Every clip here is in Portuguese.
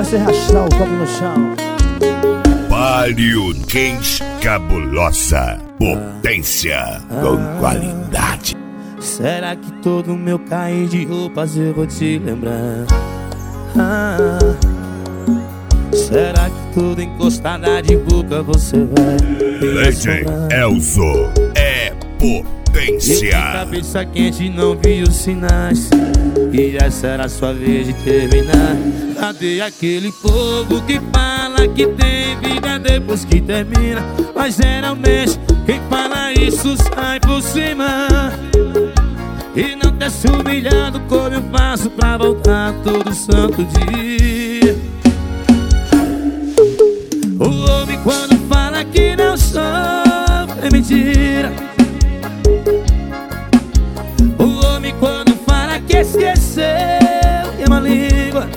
você arrastar o copo no chão. Palio Kings Cabulosa, potência com qualidade. Será que todo meu cair de roupas eu vou te lembrar? Será que tudo encostada de boca você vai DJ Elzo é potência. E de cabeça quente não vi os sinais, e essa era a sua vez de terminar. Cadê aquele povo que fala que tem vida depois que termina? Mas geralmente quem fala isso sai por cima. E não tá se humilhando como eu faço pra voltar todo santo dia. O homem quando fala que não sofre é mentira. O homem quando fala que esqueceu é uma língua.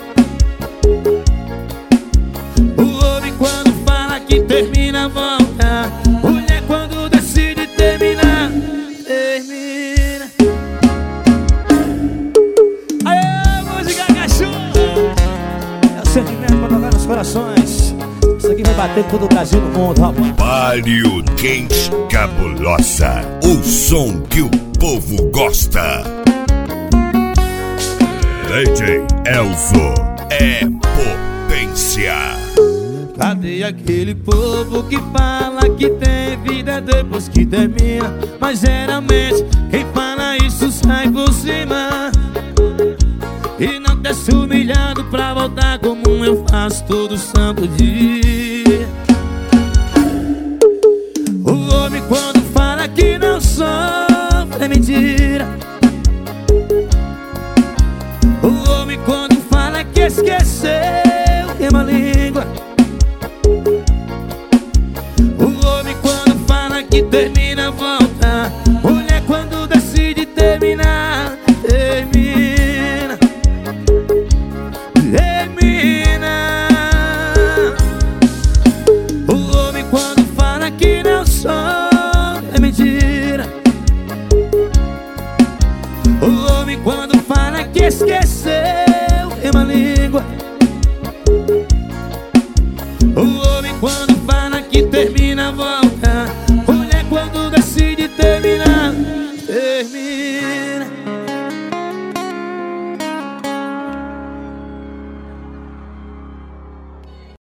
O homem quando fala que termina volta. Mulher quando decide terminar, termina. Aê, música cachorro! É o sentimento pra tocar nos corações. Isso aqui vai bater todo o Brasil no mundo, rapaz. Palio Kings Cabulosa, o som que o povo gosta. DJ Elzo é potência. Cadê aquele povo que fala que tem vida depois que termina? Mas geralmente quem fala isso sai por cima. E não tá se humilhando pra voltar como eu faço todo santo dia. O homem quando fala que não sofre é mentira. O homem quando fala que esqueceu queima a língua. O homem quando fala que termina volta. Mulher quando decide terminar, termina. Termina. O homem quando fala que não sofre é mentira. O homem quando fala que esqueceu é uma língua. O homem quando fala que termina volta.